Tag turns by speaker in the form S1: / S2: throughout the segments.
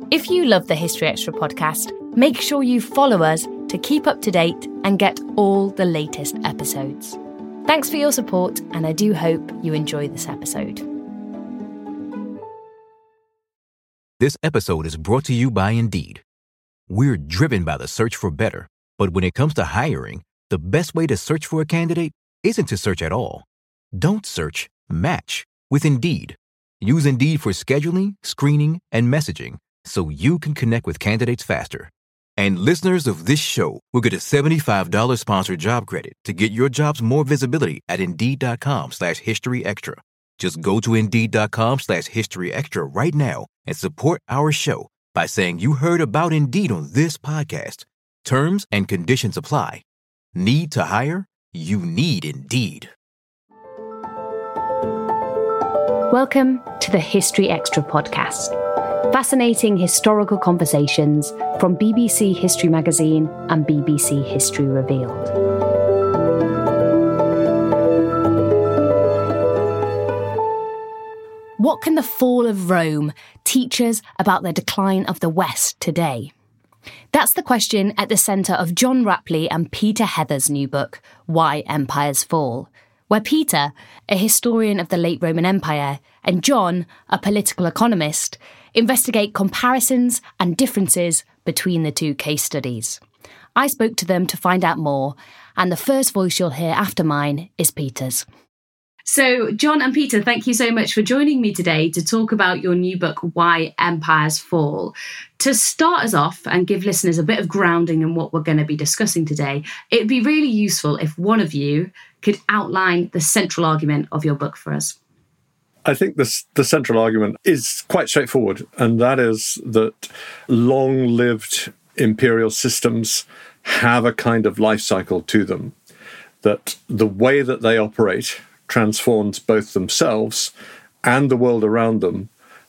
S1: If you love the History Extra podcast, make sure you follow us to keep up to date and get all the latest episodes. Thanks for your support, and I do hope you enjoy this episode.
S2: This episode is brought to you by Indeed. We're driven by the search for better, but when it comes to hiring, the best way to search for a candidate isn't to search at all. Don't search, match with Indeed. Use Indeed for scheduling, screening, and messaging so you can connect with candidates faster. And listeners of this show will get a $75 sponsored job credit to get your jobs more visibility at Indeed.com/historyextra. Just go to Indeed.com/historyextra right now and support our show by saying you heard about Indeed on this podcast. Terms and conditions apply. Need to hire? You need Indeed.
S1: Welcome to the History Extra podcast. Fascinating historical conversations from BBC History Magazine and BBC History Revealed. What can the fall of Rome teach us about the decline of the West today? That's the question at the centre of John Rapley and Peter Heather's new book, Why Empires Fall, where Peter, a historian of the late Roman Empire, and John, a political economist, investigate comparisons and differences between the two case studies. I spoke to them to find out more, and the first voice you'll hear after mine is Peter's. So, John and Peter, thank you so much for joining me today to talk about your new book, Why Empires Fall. To start us off and give listeners a bit of grounding in what we're going to be discussing today, it'd be really useful if one of you could outline the central argument of your book for us.
S3: I think the central argument is quite straightforward, and that is that long-lived imperial systems have a kind of life cycle to them, that the way that they operate transforms both themselves and the world around them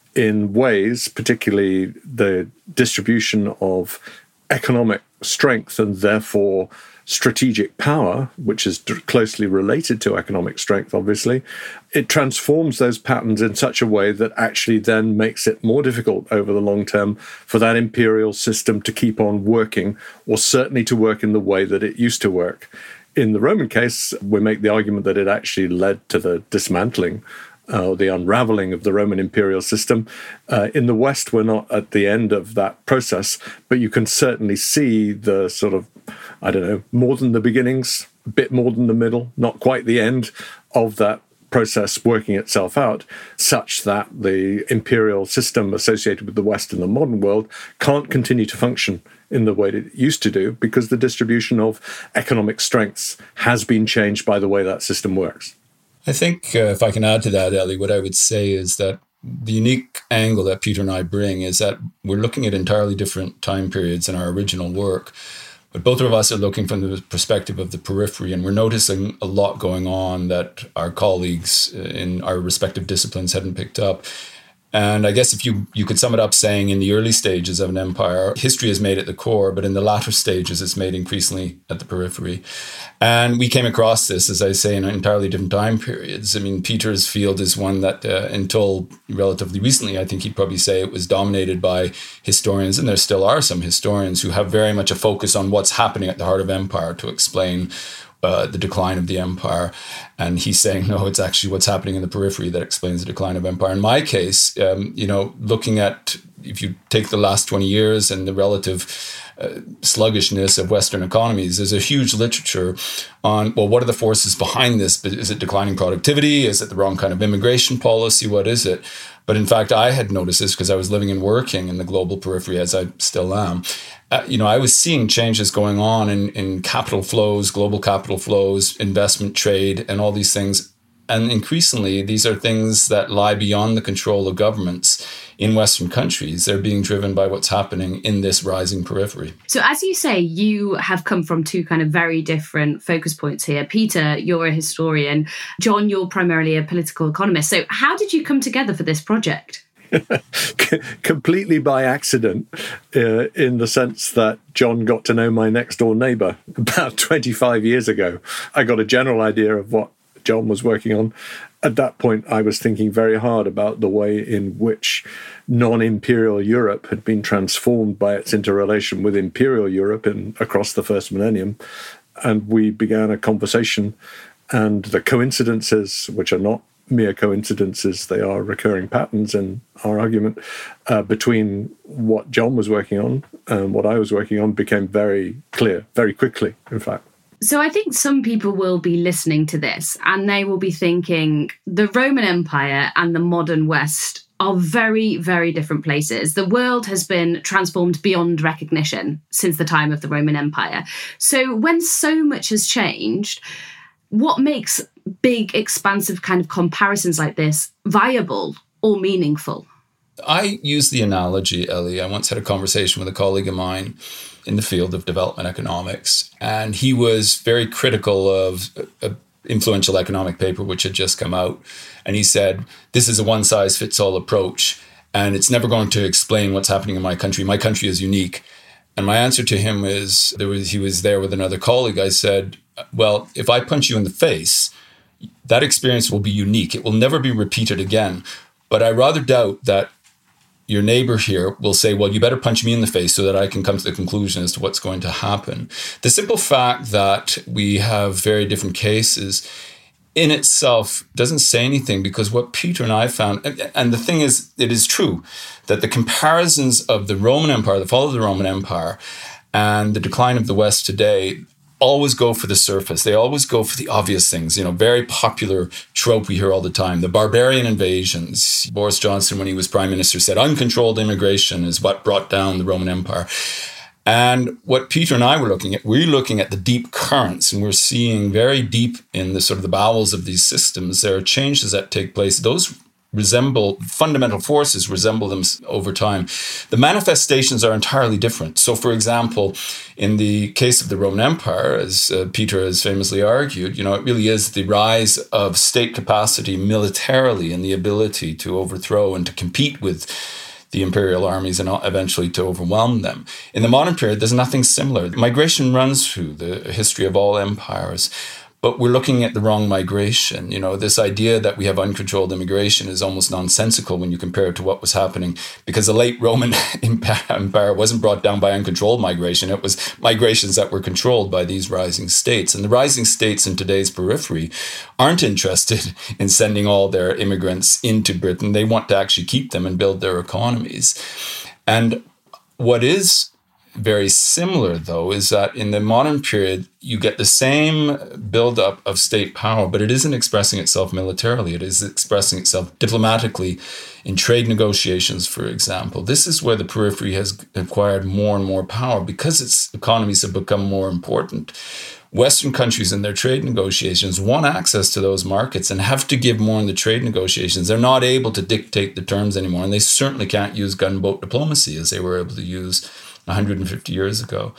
S3: in ways, particularly the distribution of economic strength and therefore strategic power, which is closely related to economic strength, obviously. It transforms those patterns in such a way that actually then makes it more difficult over the long term for that imperial system to keep on working, or certainly to work in the way that it used to work. In the Roman case, we make the argument that it actually led to the dismantling the unraveling of the Roman imperial system. In the West, we're not at the end of that process, but you can certainly see the sort of, more than the beginnings, a bit more than the middle, not quite the end of that process working itself out, such that the imperial system associated with the West and the modern world can't continue to function in the way that it used to do, because the distribution of economic strengths has been changed by the way that system works.
S4: I think if I can add to that, Ellie, what I would say is that the unique angle that Peter and I bring is that we're looking at entirely different time periods in our original work, but both of us are looking from the perspective of the periphery, and we're noticing a lot going on that our colleagues in our respective disciplines hadn't picked up. And I guess if you could sum it up saying in the early stages of an empire, history is made at the core, but in the latter stages, it's made increasingly at the periphery. And we came across this, as I say, in entirely different time periods. I mean, Peter's field is one that until relatively recently, I think he'd probably say it was dominated by historians, and there still are some historians who have very much a focus on what's happening at the heart of empire to explain the decline of the empire. And he's saying, no, it's actually what's happening in the periphery that explains the decline of empire. In my case, looking at, if you take the last 20 years and the relative sluggishness of Western economies, there's a huge literature on, well, what are the forces behind this? Is it declining productivity? Is it the wrong kind of immigration policy? What is it? But in fact, I had noticed this because I was living and working in the global periphery, as I still am. I was seeing changes going on in capital flows, global capital flows, investment, trade, and all these things. And increasingly, these are things that lie beyond the control of governments in Western countries. They're being driven by what's happening in this rising periphery.
S1: So as you say, you have come from two kind of very different focus points here. Peter, you're a historian. John, you're primarily a political economist. So how did you come together for this project?
S3: Completely by accident, in the sense that John got to know my next door neighbour about 25 years ago. I got a general idea of what John was working on. At that point, I was thinking very hard about the way in which non-imperial Europe had been transformed by its interrelation with imperial Europe across the first millennium. And we began a conversation, and the coincidences, which are not mere coincidences, they are recurring patterns in our argument, between what John was working on and what I was working on became very clear, very quickly, in fact.
S1: So I think some people will be listening to this and they will be thinking the Roman Empire and the modern West are very, very different places. The world has been transformed beyond recognition since the time of the Roman Empire. So when so much has changed, what makes big, expansive kind of comparisons like this viable or meaningful?
S4: I use the analogy, Ellie. I once had a conversation with a colleague of mine in the field of development economics, and he was very critical of an influential economic paper which had just come out. And he said, this is a one-size-fits-all approach, and it's never going to explain what's happening in my country. My country is unique. And my answer to him is, he was there with another colleague. I said, well, if I punch you in the face, that experience will be unique. It will never be repeated again. But I rather doubt that your neighbor here will say, well, you better punch me in the face so that I can come to the conclusion as to what's going to happen. The simple fact that we have very different cases in itself doesn't say anything, because what Peter and I found, and the thing is, it is true that the comparisons of the Roman Empire, the fall of the Roman Empire, and the decline of the West today always go for the surface. They always go for the obvious things, very popular trope we hear all the time, the barbarian invasions. Boris Johnson, when he was prime minister, said uncontrolled immigration is what brought down the Roman Empire. And what Peter and I were looking at, we're looking at the deep currents, and we're seeing very deep in the sort of the bowels of these systems, there are changes that take place. Those fundamental forces resemble them over time. The manifestations are entirely different. So, for example, in the case of the Roman Empire, as Peter has famously argued, it really is the rise of state capacity militarily and the ability to overthrow and to compete with the imperial armies and eventually to overwhelm them. In the modern period, there's nothing similar. Migration runs through the history of all empires. But we're looking at the wrong migration. This idea that we have uncontrolled immigration is almost nonsensical when you compare it to what was happening, because the late Roman Empire wasn't brought down by uncontrolled migration. It was migrations that were controlled by these rising states. And the rising states in today's periphery aren't interested in sending all their immigrants into Britain. They want to actually keep them and build their economies. And what is very similar, though, is that in the modern period, you get the same buildup of state power, but it isn't expressing itself militarily. It is expressing itself diplomatically in trade negotiations, for example. This is where the periphery has acquired more and more power because its economies have become more important. Western countries in their trade negotiations want access to those markets and have to give more in the trade negotiations. They're not able to dictate the terms anymore, and they certainly can't use gunboat diplomacy as they were able to use 150 years ago.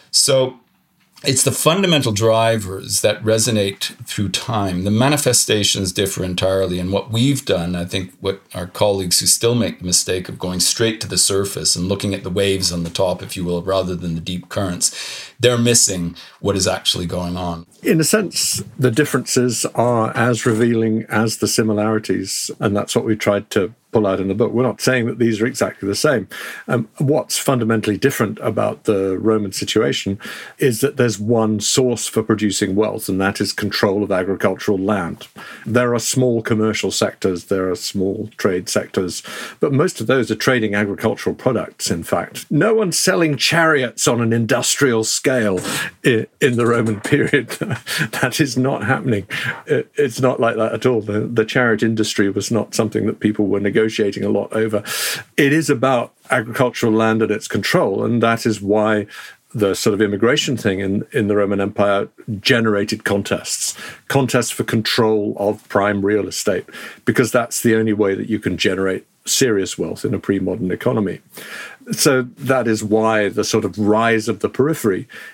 S4: So it's the fundamental drivers that resonate through time. The manifestations differ entirely. And what we've done, I think what our colleagues who still make the mistake of going straight to the surface and looking at the waves on the top, if you will, rather than the deep currents, they're missing what is actually going on.
S3: In a sense, the differences are as revealing as the similarities. And that's what we tried to pull out in the book. We're not saying that these are exactly the same. What's fundamentally different about the Roman situation is that there's one source for producing wealth, and that is control of agricultural land. There are small commercial sectors, there are small trade sectors, but most of those are trading agricultural products, in fact. No one's selling chariots on an industrial scale in the Roman period. That is not happening. It's not like that at all. The chariot industry was not something that people were negotiating a lot over. It is about agricultural land and its control, and that is why the sort of immigration thing in the Roman Empire generated contests for control of prime real estate, because that's the only way that you can generate serious wealth in a pre-modern economy. So that is why the sort of rise of the periphery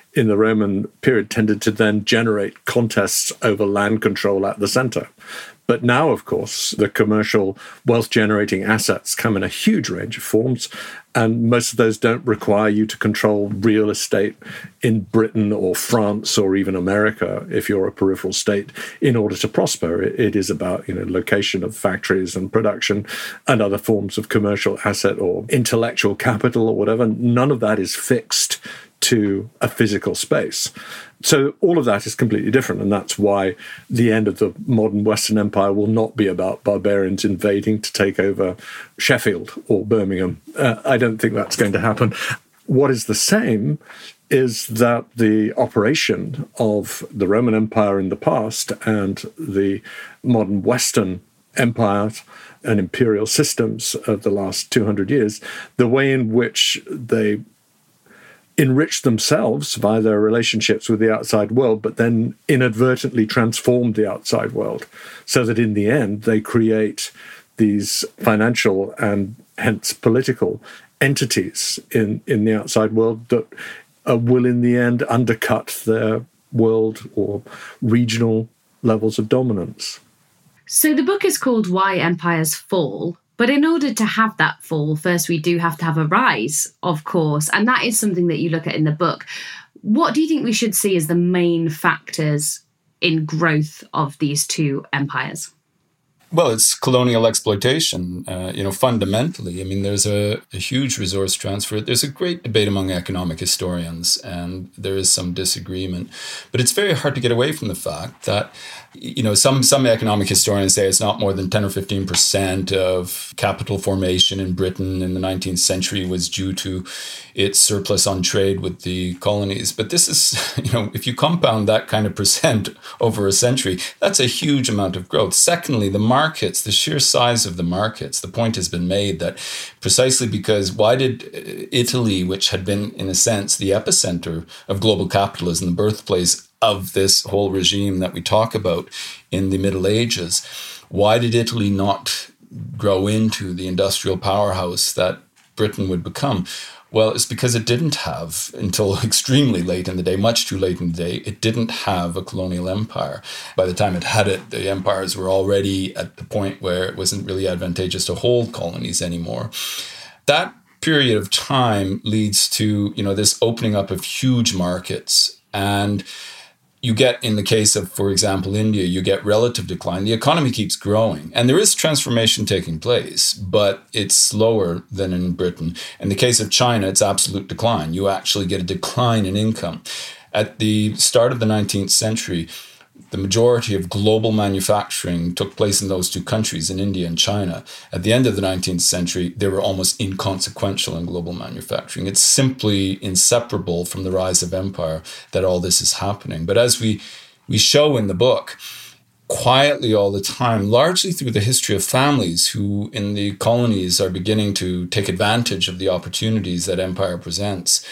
S3: in the Roman period tended to then generate contests over land control at the center. But now, of course, the commercial wealth-generating assets come in a huge range of forms, and most of those don't require you to control real estate in Britain or France or even America if you're a peripheral state in order to prosper. It is about, location of factories and production and other forms of commercial asset or intellectual capital or whatever. None of that is fixed to a physical space. So all of that is completely different, and that's why the end of the modern Western Empire will not be about barbarians invading to take over Sheffield or Birmingham. I don't think that's going to happen. What is the same is that the operation of the Roman Empire in the past and the modern Western empires and imperial systems of the last 200 years, the way in which they enrich themselves via their relationships with the outside world, but then inadvertently transform the outside world so that in the end they create these financial and hence political entities in the outside world that will in the end undercut their world or regional levels of dominance.
S1: So the book is called Why Empires Fall. But in order to have that fall, first we do have to have a rise, of course. And that is something that you look at in the book. What do you think we should see as the main factors in growth of these two empires?
S4: Well, it's colonial exploitation, fundamentally. I mean, there's a huge resource transfer. There's a great debate among economic historians, and there is some disagreement. But it's very hard to get away from the fact that, some economic historians say it's not more than 10 or 15% of capital formation in Britain in the 19th century was due to its surplus on trade with the colonies. But this is, if you compound that kind of percent over a century, that's a huge amount of growth. Secondly, the markets, the sheer size of the markets, the point has been made that precisely because why did Italy, which had been, in a sense, the epicenter of global capitalism, the birthplace of this whole regime that we talk about in the Middle Ages, why did Italy not grow into the industrial powerhouse that Britain would become? Well, it's because it didn't have, until extremely late in the day, much too late in the day, it didn't have a colonial empire. By the time it had it, the empires were already at the point where it wasn't really advantageous to hold colonies anymore. That period of time leads to, this opening up of huge markets. And you get, in the case of, for example, India, you get relative decline. The economy keeps growing. And there is transformation taking place, but it's slower than in Britain. In the case of China, it's absolute decline. You actually get a decline in income. At the start of the 19th century, the majority of global manufacturing took place in those two countries, in India and China. At the end of the 19th century, they were almost inconsequential in global manufacturing. It's simply inseparable from the rise of empire that all this is happening. But as we show in the book, quietly all the time, largely through the history of families who in the colonies are beginning to take advantage of the opportunities that empire presents,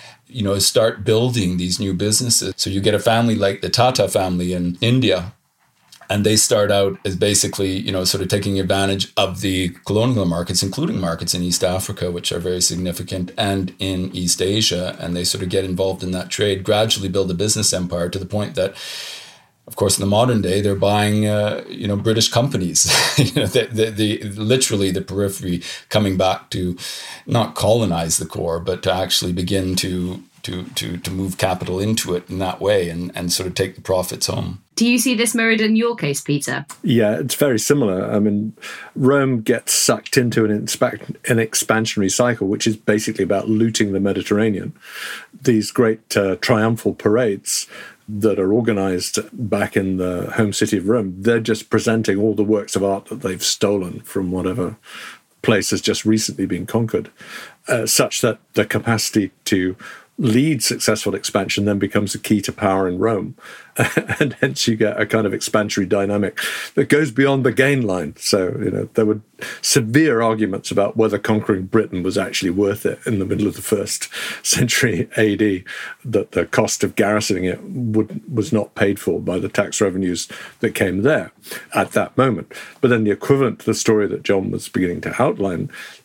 S4: start building these new businesses. So you get a family like the Tata family in India, and they start out as basically, sort of taking advantage of the colonial markets, including markets in East Africa, which are very significant, and in East Asia. And they sort of get involved in that trade, gradually build a business empire to the point that, of course, in the modern day, they're buying, British companies. Literally the periphery coming back to not colonize the core, but to actually begin to move capital into it in that way and sort of take the profits home.
S1: Do you see this mirrored in your case, Peter?
S3: Yeah, it's very similar. I mean, Rome gets sucked into an expansionary cycle, which is basically about looting the Mediterranean. These great triumphal parades that are organized back in the home city of Rome, they're just presenting all the works of art that they've stolen from whatever place has just recently been conquered, such that the capacity to lead successful expansion then becomes a key to power in Rome. And hence you get a kind of expansionary dynamic that goes beyond the gain line. So, there were severe arguments about whether conquering Britain was actually worth it in the middle of the 1st century AD, that the cost of garrisoning it was not paid for by the tax revenues that came there at that moment. But then the equivalent to the story that John was beginning to outline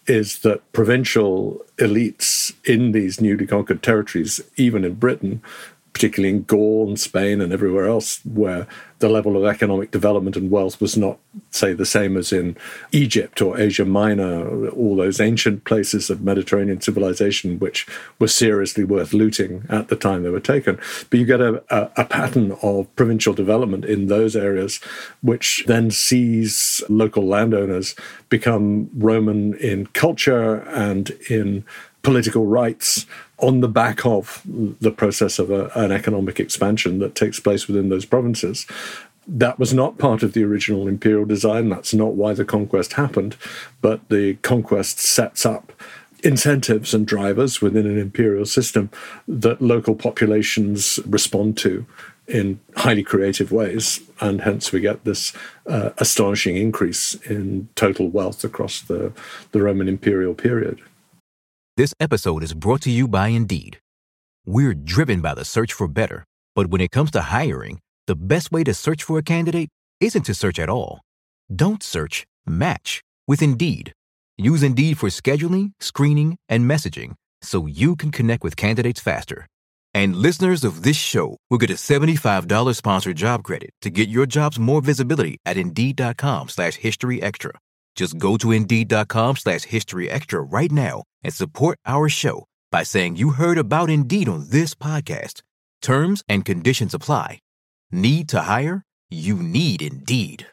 S3: is that provincial elites in these newly conquered territories, even in Britain, particularly in Gaul and Spain and everywhere else, where the level of economic development and wealth was not, say, the same as in Egypt or Asia Minor, all those ancient places of Mediterranean civilization, which were seriously worth looting at the time they were taken. But you get a pattern of provincial development in those areas, which then sees local landowners become Roman in culture and in political rights on the back of the process of an economic expansion that takes place within those provinces. That was not part of the original imperial design. That's not why the conquest happened. But the conquest sets up incentives and drivers within an imperial system that local populations respond to in highly creative ways. And hence we get this astonishing increase in total wealth across the Roman imperial period.
S2: This episode is brought to you by Indeed. We're driven by the search for better, but when it comes to hiring, the best way to search for a candidate isn't to search at all. Don't search, match with Indeed. Use Indeed for scheduling, screening, and messaging so you can connect with candidates faster. And listeners of this show will get a $75 sponsored job credit to get your jobs more visibility at Indeed.com/HistoryExtra. Just go to Indeed.com/HistoryExtra right now and support our show by saying you heard about Indeed on this podcast. Terms and conditions apply. Need to hire? You need Indeed.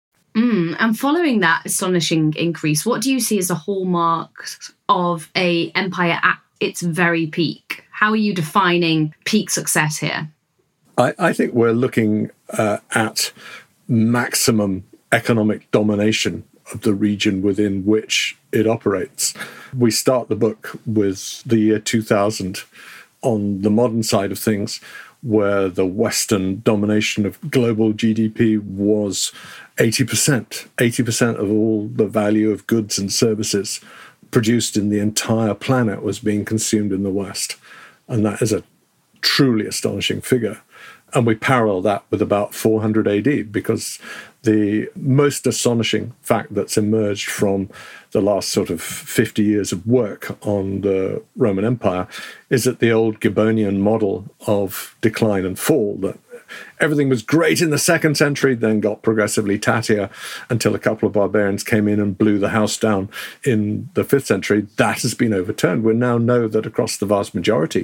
S1: And following that astonishing increase, what do you see as the hallmarks of an empire at its very peak? How are you defining peak success here?
S3: I think we're looking at maximum economic domination of the region within which it operates. We start the book with the year 2000 on the modern side of things, where the Western domination of global GDP was 80%. 80% of all the value of goods and services produced in the entire planet was being consumed in the West. And that is a truly astonishing figure. And we parallel that with about 400 AD, because the most astonishing fact that's emerged from the last sort of 50 years of work on the Roman Empire is that the old Gibbonian model of decline and fall, that everything was great in the 2nd century, then got progressively tattier until a couple of barbarians came in and blew the house down in the 5th century, that has been overturned. We now know that across the vast majority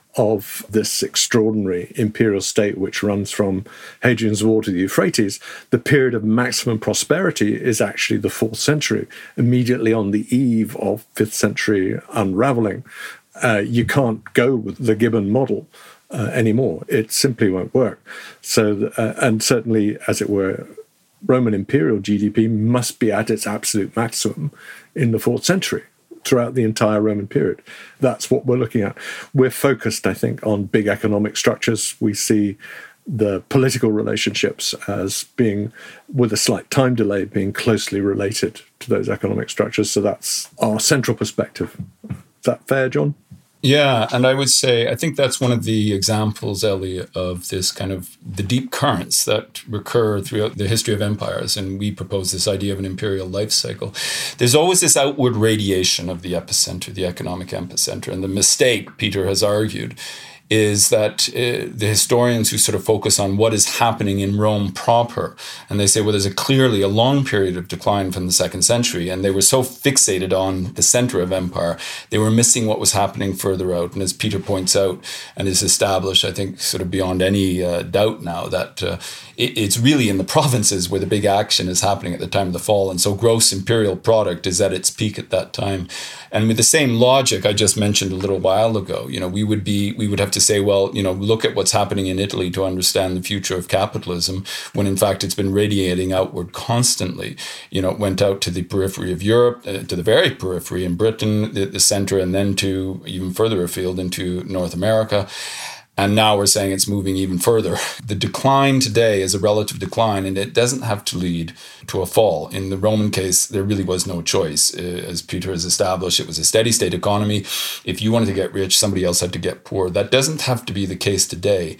S3: of this extraordinary imperial state, which runs from Hadrian's Wall to the Euphrates, the period of maximum prosperity is actually the 4th century, immediately on the eve of 5th century unraveling. You can't go with the Gibbon model anymore. It simply won't work. So, and certainly, as it were, Roman imperial GDP must be at its absolute maximum in the 4th century. Throughout the entire Roman period. That's what we're looking at. We're focused, I think, on big economic structures. We see the political relationships as being, with a slight time delay, being closely related to those economic structures. So that's our central perspective. Is that fair, John?
S4: Yeah, and I would say, I think that's one of the examples, Ellie, of this kind of the deep currents that recur throughout the history of empires. And we propose this idea of an imperial life cycle. There's always this outward radiation of the epicenter, the economic epicenter. And the mistake, Peter has argued, is that the historians who sort of focus on what is happening in Rome proper, and they say, well, there's clearly a long period of decline from the 2nd century, and they were so fixated on the center of empire, they were missing what was happening further out. And as Peter points out, and is established, I think, sort of beyond any doubt now, that it's really in the provinces where the big action is happening at the time of the fall. And so gross imperial product is at its peak at that time. And with the same logic I just mentioned a little while ago, we would have to say, well, look at what's happening in Italy to understand the future of capitalism, when in fact it's been radiating outward constantly. It went out to the periphery of Europe, to the very periphery in Britain, the center, and then to even further afield into North America. And now we're saying it's moving even further. The decline today is a relative decline, and it doesn't have to lead to a fall. In the Roman case, there really was no choice. As Peter has established, it was a steady state economy. If you wanted to get rich, somebody else had to get poor. That doesn't have to be the case today.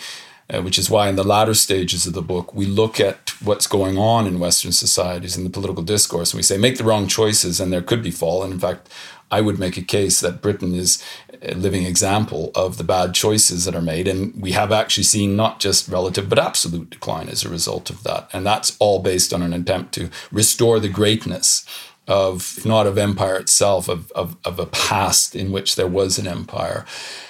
S4: which is why in the latter stages of the book, we look at what's going on in Western societies in the political discourse, and we say, make the wrong choices and there could be fall. And in fact, I would make a case that Britain is a living example of the bad choices that are made. And we have actually seen not just relative, but absolute decline as a result of that. And that's all based on an attempt to restore the greatness of, if not of empire itself, of a past in which there was an empire.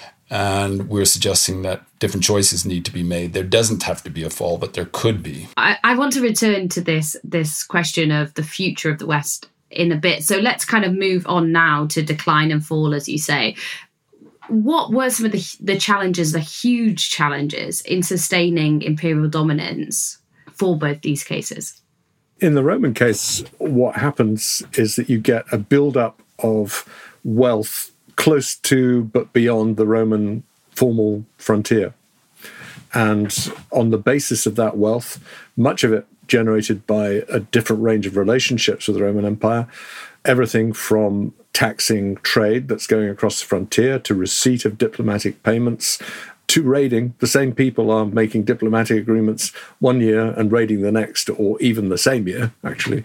S4: And we're suggesting that different choices need to be made. There doesn't have to be a fall, but there could be.
S1: I want to return to this question of the future of the West in a bit. So let's kind of move on now to decline and fall, as you say. What were some of the challenges, the huge challenges in sustaining imperial dominance for both these cases?
S3: In the Roman case, what happens is that you get a build-up of wealth close to but beyond the Roman formal frontier. And on the basis of that wealth, much of it generated by a different range of relationships with the Roman Empire, everything from taxing trade that's going across the frontier to receipt of diplomatic payments to raiding. The same people are making diplomatic agreements one year and raiding the next, or even the same year, actually.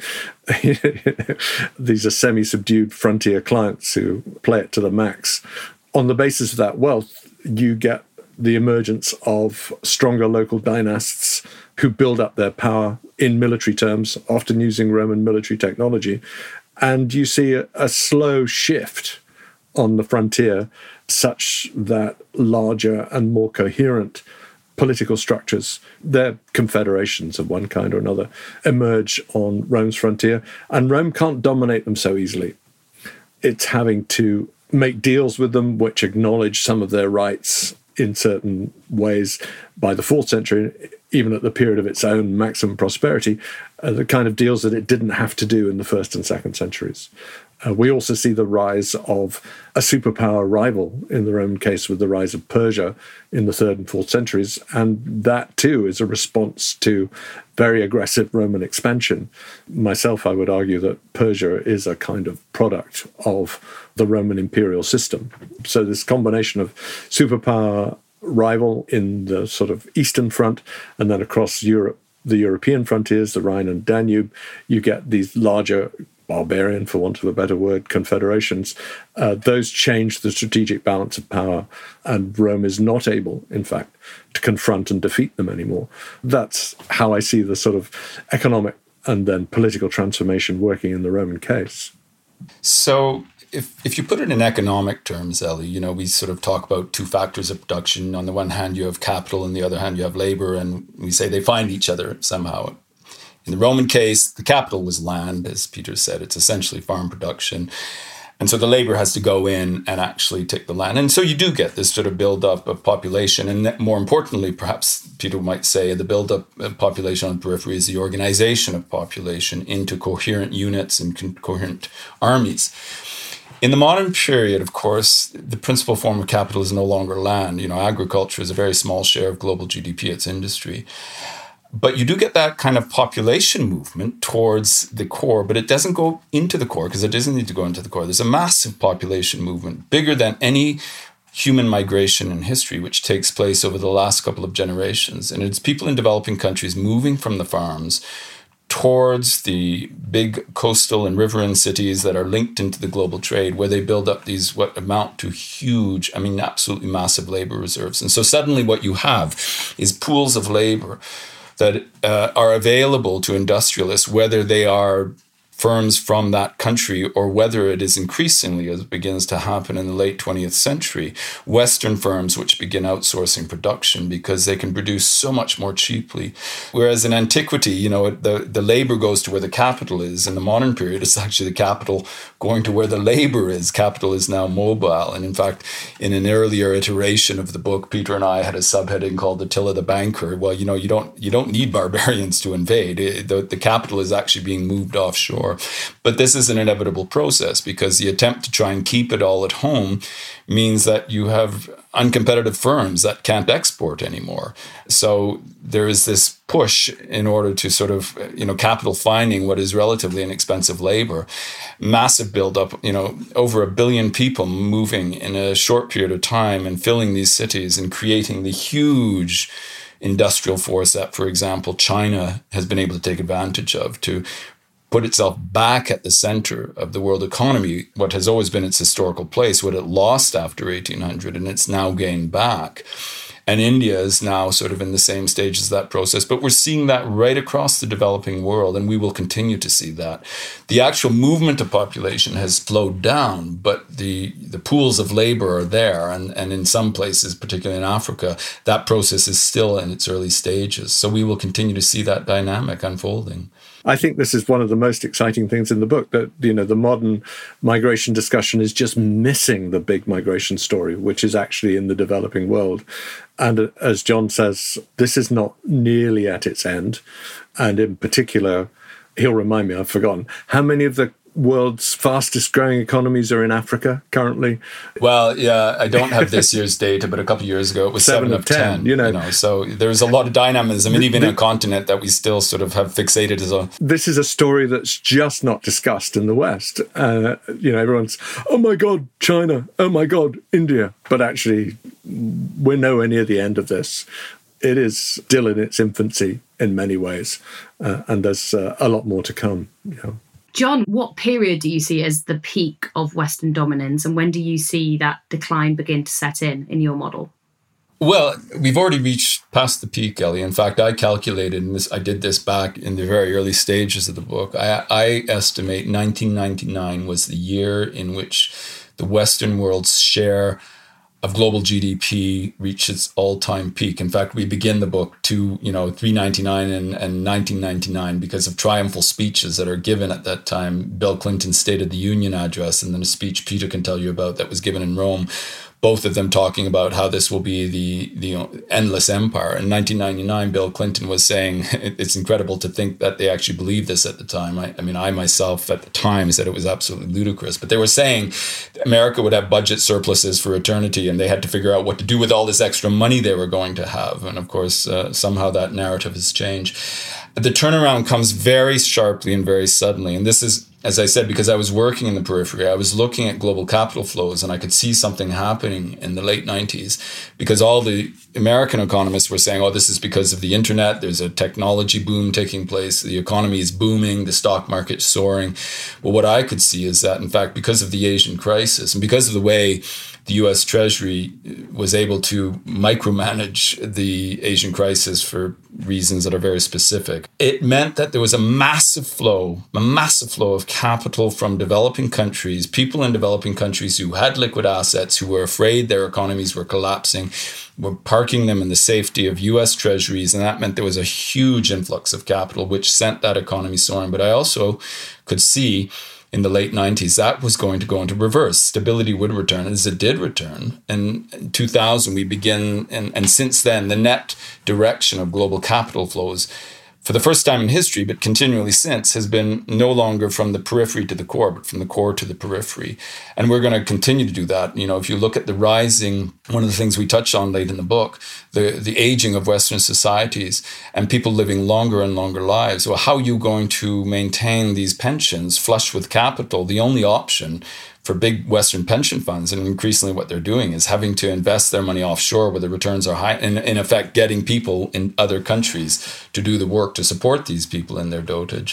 S3: These are semi-subdued frontier clients who play it to the max. On the basis of that wealth, you get the emergence of stronger local dynasts who build up their power in military terms, often using Roman military technology. And you see a slow shift on the frontier such that larger and more coherent political structures, their confederations of one kind or another, emerge on Rome's frontier. And Rome can't dominate them so easily. It's having to make deals with them which acknowledge some of their rights in certain ways. By the 4th century, even at the period of its own maximum prosperity, the kind of deals that it didn't have to do in the 1st and 2nd centuries. We also see the rise of a superpower rival in the Roman case with the rise of Persia in the 3rd and 4th centuries. And that, too, is a response to very aggressive Roman expansion. Myself, I would argue that Persia is a kind of product of the Roman imperial system. So this combination of superpower rival in the sort of eastern front and then across Europe, the European frontiers, the Rhine and Danube, you get these larger barbarian, for want of a better word, confederations. Those change the strategic balance of power, and Rome is not able, in fact, to confront and defeat them anymore. That's how I see the sort of economic and then political transformation working in the Roman case.
S4: So if you put it in economic terms, Ellie, we sort of talk about two factors of production. On the one hand, you have capital, on the other hand, you have labor, and we say they find each other somehow. In the Roman case, the capital was land, as Peter said. It's essentially farm production. And so the labor has to go in and actually take the land. And so you do get this sort of build-up of population. And more importantly, perhaps Peter might say, the build-up of population on the periphery is the organization of population into coherent units and coherent armies. In the modern period, of course, the principal form of capital is no longer land. Agriculture is a very small share of global GDP, it's industry. But you do get that kind of population movement towards the core, but it doesn't go into the core because it doesn't need to go into the core. There's a massive population movement, bigger than any human migration in history, which takes place over the last couple of generations. And it's people in developing countries moving from the farms towards the big coastal and riverine cities that are linked into the global trade, where they build up these what amount to huge, absolutely massive labor reserves. And so suddenly what you have is pools of labor that are available to industrialists, whether they are firms from that country or whether it is increasingly, as it begins to happen in the late 20th century, Western firms which begin outsourcing production because they can produce so much more cheaply. Whereas in antiquity, the labor goes to where the capital is. In the modern period, it's actually the capital going to where the labor is. Capital is now mobile. And in fact, in an earlier iteration of the book, Peter and I had a subheading called Attila the Banker. Well, you don't need barbarians to invade. The capital is actually being moved offshore. But this is an inevitable process because the attempt to try and keep it all at home means that you have uncompetitive firms that can't export anymore. So there is this push in order to sort of, capital finding what is relatively inexpensive labor, massive buildup, over 1 billion people moving in a short period of time and filling these cities and creating the huge industrial force that, for example, China has been able to take advantage of to put itself back at the center of the world economy, what has always been its historical place, what it lost after 1800, and it's now gained back. And India is now sort of in the same stage as that process. But we're seeing that right across the developing world, and we will continue to see that. The actual movement of population has slowed down, but the pools of labor are there. And in some places, particularly in Africa, that process is still in its early stages. So we will continue to see that dynamic unfolding.
S3: I think this is one of the most exciting things in the book, that, you know, the modern migration discussion is just missing the big migration story, which is actually in the developing world. And as John says, this is not nearly at its end. And in particular, he'll remind me, I've forgotten, how many of the world's fastest growing economies are in Africa currently?
S4: Well, yeah, I don't have this year's data, but a couple of years ago it was 7 of 10. You know, so there's a lot of dynamism, and even a continent that we still sort of have fixated as a...
S3: This is a story that's just not discussed in the West. You know, everyone's, oh my God, China, oh my God, India. But actually, we're nowhere near the end of this. It is still in its infancy in many ways, and there's a lot more to come, you know.
S1: John, what period do you see as the peak of Western dominance, and when do you see that decline begin to set in your model?
S4: Well, we've already reached past the peak, Ellie. In fact, I calculated, and I did this back in the very early stages of the book, I estimate 1999 was the year in which the Western world's share of global GDP reached its all-time peak. In fact, we begin the book to, 399 and 1999 because of triumphal speeches that are given at that time. Bill Clinton's State of the Union address, and then a speech Peter can tell you about that was given in Rome. Both of them talking about how this will be the endless empire. In 1999, Bill Clinton was saying, it's incredible to think that they actually believed this at the time. I myself at the time said it was absolutely ludicrous, but they were saying America would have budget surpluses for eternity, and they had to figure out what to do with all this extra money they were going to have. And of course, somehow that narrative has changed. The turnaround comes very sharply and very suddenly. And this is, as I said, because I was working in the periphery, I was looking at global capital flows, and I could see something happening in the late 90s because all the American economists were saying, oh, this is because of the internet. There's a technology boom taking place. The economy is booming. The stock market's soaring. Well, what I could see is that, in fact, because of the Asian crisis and because of the way the U.S. Treasury was able to micromanage the Asian crisis for reasons that are very specific, it meant that there was a massive flow of capital from developing countries, people in developing countries who had liquid assets, who were afraid their economies were collapsing, were parking them in the safety of U.S. treasuries. And that meant there was a huge influx of capital, which sent that economy soaring. But I also could see in the late 90s, that was going to go into reverse. Stability would return, as it did return. And in 2000, we begin, and since then, the net direction of global capital flows, for the first time in history, but continually since, has been no longer from the periphery to the core, but from the core to the periphery. And we're going to continue to do that. If you look at the rising, one of the things we touch on late in the book, the aging of Western societies and people living longer and longer lives. Well, how are you going to maintain these pensions flush with capital? The only option for big Western pension funds, and increasingly what they're doing, is having to invest their money offshore where the returns are high, and in effect getting people in other countries to do the work to support these people in their dotage.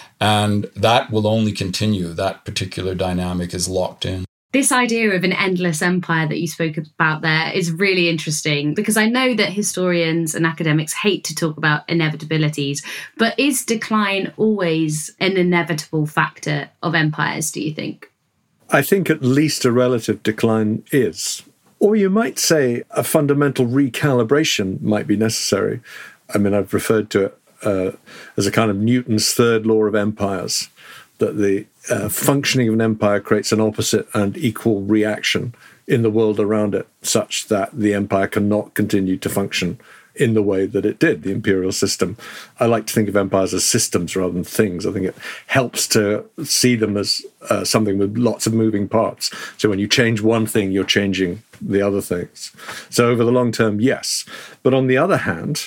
S4: And that will only continue. That particular dynamic is locked in.
S1: This idea of an endless empire that you spoke about there is really interesting, because I know that historians and academics hate to talk about inevitabilities, but is decline always an inevitable factor of empires, do you think?
S3: I think at least a relative decline is. Or you might say a fundamental recalibration might be necessary. I've referred to it as a kind of Newton's third law of empires, that the functioning of an empire creates an opposite and equal reaction in the world around it, such that the empire cannot continue to function in the way that it did, the imperial system. I like to think of empires as systems rather than things. I think it helps to see them as something with lots of moving parts. So when you change one thing, you're changing the other things. So over the long term, yes. But on the other hand,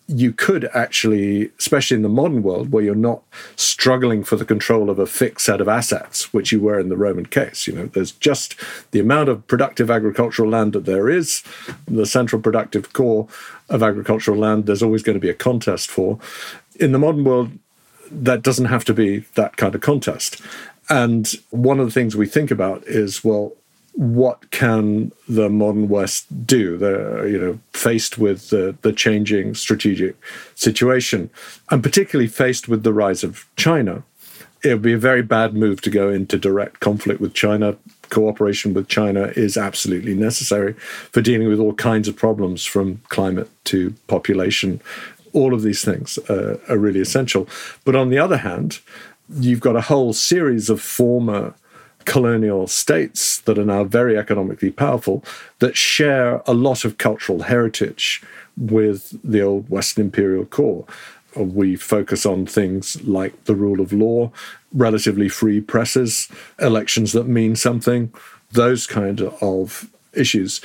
S3: you could actually, especially in the modern world, where you're not struggling for the control of a fixed set of assets, which you were in the Roman case. There's just the amount of productive agricultural land that there is, the central productive core of agricultural land, there's always going to be a contest for. In the modern world, that doesn't have to be that kind of contest. And one of the things we think about is, well, what can the modern West do? They're, faced with the changing strategic situation, and particularly faced with the rise of China. It would be a very bad move to go into direct conflict with China. Cooperation with China is absolutely necessary for dealing with all kinds of problems, from climate to population. All of these things are really essential. But on the other hand, you've got a whole series of former colonial states that are now very economically powerful that share a lot of cultural heritage with the old Western imperial core. We focus on things like the rule of law, relatively free presses, elections that mean something, those kind of issues.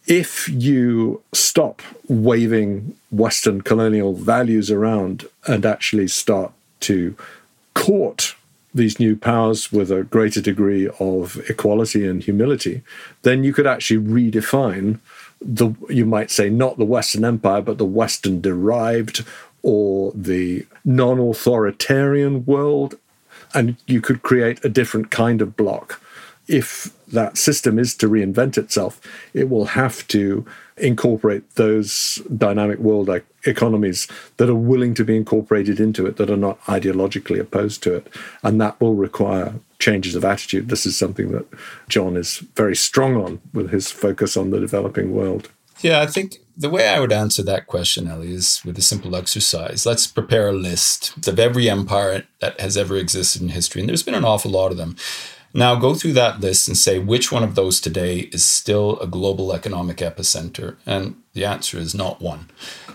S3: If you stop waving Western colonial values around and actually start to court these new powers with a greater degree of equality and humility, then you could actually redefine you might say, not the Western Empire, but the Western derived or the non-authoritarian world, and you could create a different kind of bloc. If that system is to reinvent itself, it will have to incorporate those dynamic world economies that are willing to be incorporated into it, that are not ideologically opposed to it. And that will require changes of attitude. This is something that John is very strong on with his focus on the developing world.
S4: Yeah, I think the way I would answer that question, Ellie, is with a simple exercise. Let's prepare a list of every empire that has ever existed in history. And there's been an awful lot of them. Now go through that list and say which one of those today is still a global economic epicenter. And the answer is not one.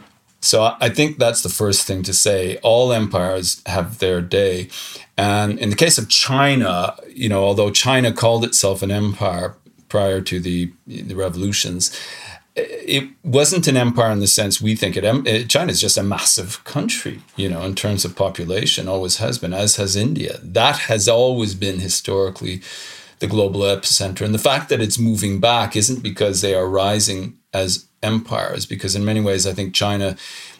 S4: So I think that's the first thing to say. All empires have their day. And in the case of China, although China called itself an empire prior to the revolutions, it wasn't an empire in the sense we think it. China is just a massive country, in terms of population, always has been, as has India. That has always been historically the global epicenter. And the fact that it's moving back isn't because they are rising as empires, because in many ways, I think China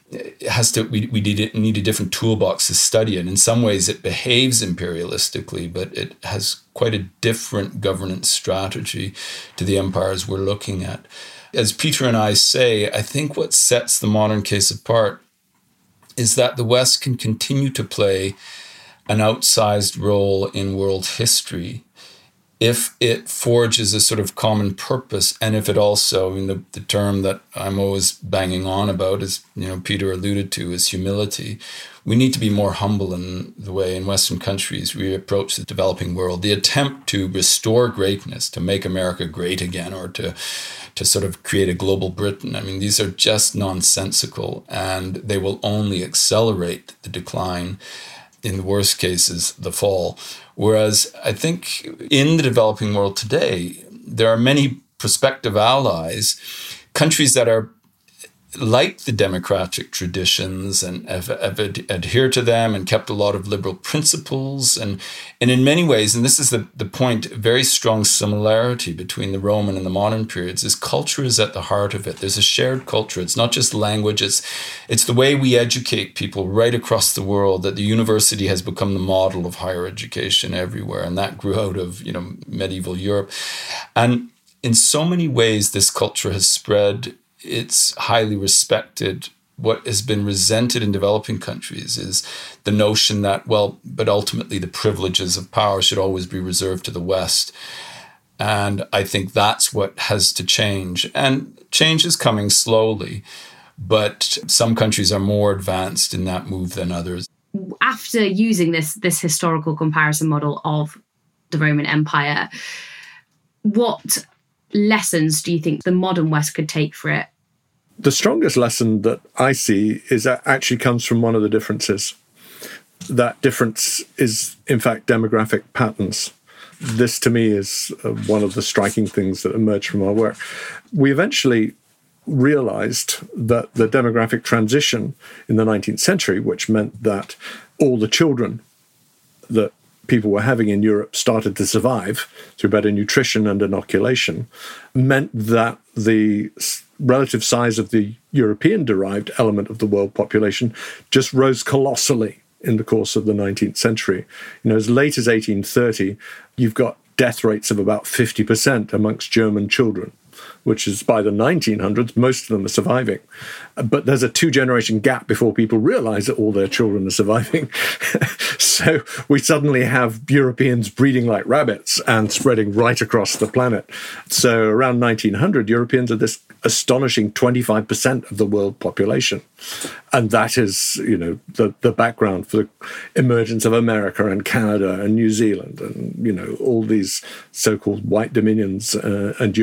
S4: we need a different toolbox to study it. In some ways, it behaves imperialistically, but it has quite a different governance strategy to the empires we're looking at. As Peter and I say, I think what sets the modern case apart is that the West can continue to play an outsized role in world history if it forges a sort of common purpose, and if it also, the term that I'm always banging on about, as Peter alluded to, is humility. We need to be more humble in the way in Western countries we approach the developing world. The attempt to restore greatness, to make America great again, or to sort of create a global Britain. These are just nonsensical, and they will only accelerate the decline, in the worst cases, the fall. Whereas I think in the developing world today, there are many prospective allies, countries that are like the democratic traditions and have adhered to them and kept a lot of liberal principles. And in many ways, and this is the point, very strong similarity between the Roman and the modern periods, is culture is at the heart of it. There's a shared culture. It's not just language. It's the way we educate people right across the world, that the university has become the model of higher education everywhere. And that grew out of, medieval Europe. And in so many ways, this culture has spread. It's highly respected. What has been resented in developing countries is the notion that, but ultimately the privileges of power should always be reserved to the West. And I think that's what has to change. And change is coming slowly, but some countries are more advanced in that move than others.
S1: After using this historical comparison model of the Roman Empire, what lessons do you think the modern West could take for it?
S3: The strongest lesson that I see is that actually comes from one of the differences. That difference is, in fact, demographic patterns. This, to me, is one of the striking things that emerge from our work. We eventually realized that the demographic transition in the 19th century, which meant that all the children that people were having in Europe started to survive through better nutrition and inoculation, meant that the relative size of the European-derived element of the world population just rose colossally in the course of the 19th century. As late as 1830, you've got death rates of about 50% amongst German children, which is by the 1900s, most of them are surviving. But there's a 2-generation gap before people realize that all their children are surviving. So we suddenly have Europeans breeding like rabbits and spreading right across the planet. So around 1900, Europeans are this astonishing 25% of the world population. And that is, the background for the emergence of America and Canada and New Zealand and, all these so-called white dominions and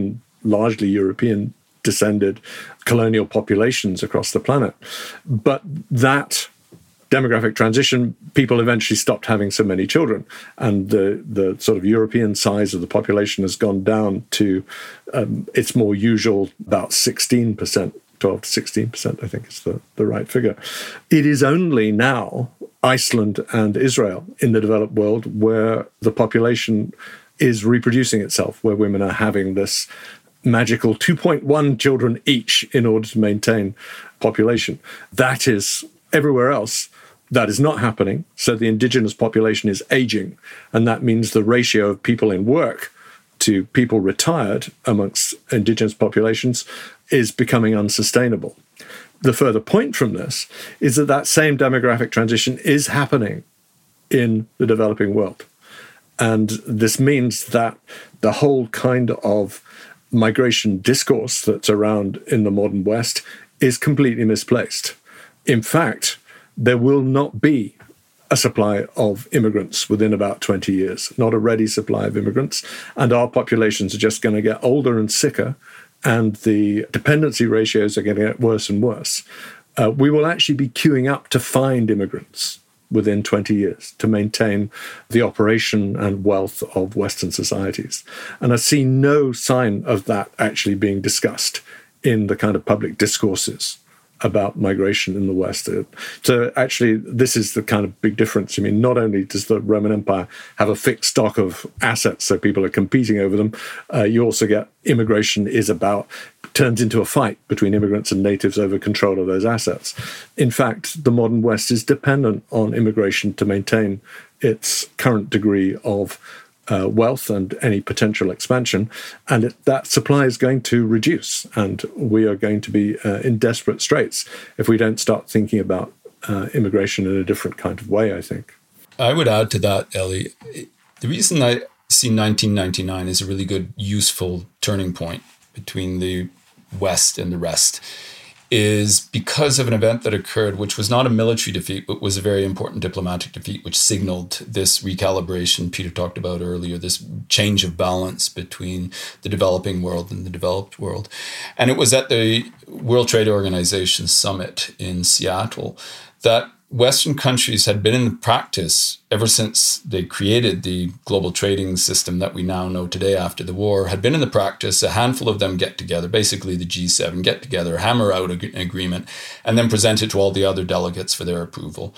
S3: largely European descended colonial populations across the planet. But that demographic transition, people eventually stopped having so many children, and the sort of European size of the population has gone down to its more usual about 16%. 12 to 16%, I think is the right figure. It is only now Iceland and Israel in the developed world where the population is reproducing itself, where women are having this magical 2.1 children each in order to maintain population. That is everywhere else. That is not happening. So the indigenous population is aging, and that means the ratio of people in work to people retired amongst indigenous populations is becoming unsustainable. The further point from this is that same demographic transition is happening in the developing world. And this means that the whole kind of migration discourse that's around in the modern West is completely misplaced. In fact, there will not be a supply of immigrants within about 20 years, not a ready supply of immigrants. And our populations are just going to get older and sicker, and the dependency ratios are going to get worse and worse. We will actually be queuing up to find immigrants within 20 years to maintain the operation and wealth of Western societies. And I see no sign of that actually being discussed in the kind of public discourses about migration in the West. So actually, this is the kind of big difference. I mean, not only does the Roman Empire have a fixed stock of assets, so people are competing over them, you also get immigration turns into a fight between immigrants and natives over control of those assets. In fact, the modern West is dependent on immigration to maintain its current degree of wealth and any potential expansion, and that supply is going to reduce, and we are going to be in desperate straits if we don't start thinking about immigration in a different kind of way, I think.
S4: I would add to that, Ellie, the reason I see 1999 as a really good, useful turning point between the West and the rest is because of an event that occurred, which was not a military defeat, but was a very important diplomatic defeat, which signaled this recalibration Peter talked about earlier, this change of balance between the developing world and the developed world. And it was at the World Trade Organization summit in Seattle that Western countries had been in the practice ever since they created the global trading system that we now know today after the war, had been in the practice, a handful of them get together, basically the G7 get together, hammer out an agreement, and then present it to all the other delegates for their approval.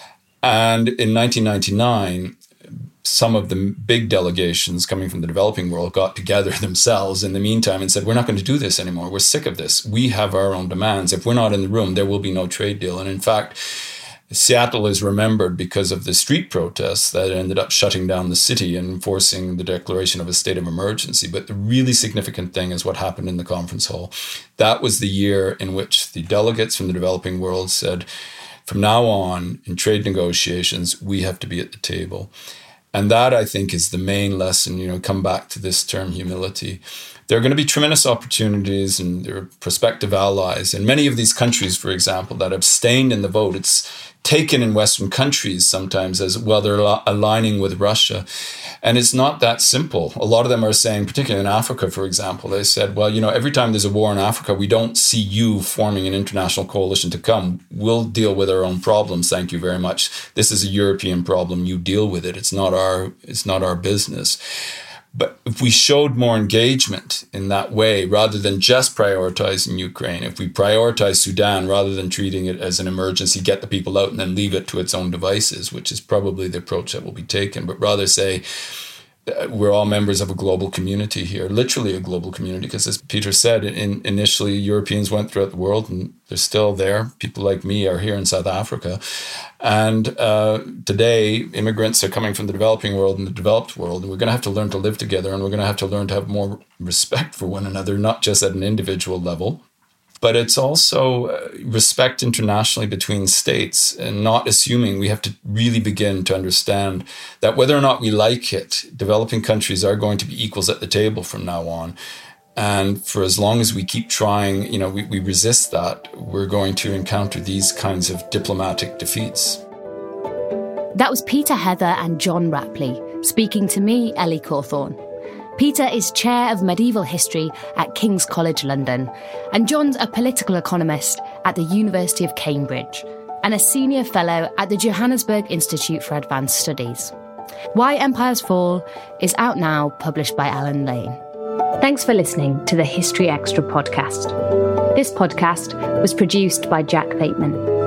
S4: And in 1999, some of the big delegations coming from the developing world got together themselves in the meantime and said, we're not going to do this anymore. We're sick of this. We have our own demands. If we're not in the room, there will be no trade deal. And in fact, Seattle is remembered because of the street protests that ended up shutting down the city and forcing the declaration of a state of emergency. But the really significant thing is what happened in the conference hall. That was the year in which the delegates from the developing world said, from now on, in trade negotiations, we have to be at the table. And that, I think, is the main lesson, come back to this term humility. There are going to be tremendous opportunities, and there are prospective allies. And many of these countries, for example, that abstained in the vote, it's taken in Western countries sometimes as, well, they're aligning with Russia. And it's not that simple. A lot of them are saying, particularly in Africa, for example, they said, well, every time there's a war in Africa, we don't see you forming an international coalition to come. We'll deal with our own problems. Thank you very much. This is a European problem. You deal with it. It's not our business. But if we showed more engagement in that way, rather than just prioritizing Ukraine, if we prioritize Sudan rather than treating it as an emergency, get the people out and then leave it to its own devices, which is probably the approach that will be taken, but rather say, we're all members of a global community here, literally a global community, because as Peter said, initially Europeans went throughout the world and they're still there. People like me are here in South Africa. And today, immigrants are coming from the developing world and the developed world, and we're going to have to learn to live together, and we're going to have to learn to have more respect for one another, not just at an individual level. But it's also respect internationally between states, and not assuming we have to really begin to understand that whether or not we like it, developing countries are going to be equals at the table from now on. And for as long as we keep trying, we resist that, we're going to encounter these kinds of diplomatic defeats.
S1: That was Peter Heather and John Rapley speaking to me, Ellie Cawthorne. Peter is Chair of Medieval History at King's College London, and John's a political economist at the University of Cambridge and a Senior Fellow at the Johannesburg Institute for Advanced Studies. Why Empires Fall is out now, published by Alan Lane. Thanks for listening to the History Extra podcast. This podcast was produced by Jack Bateman.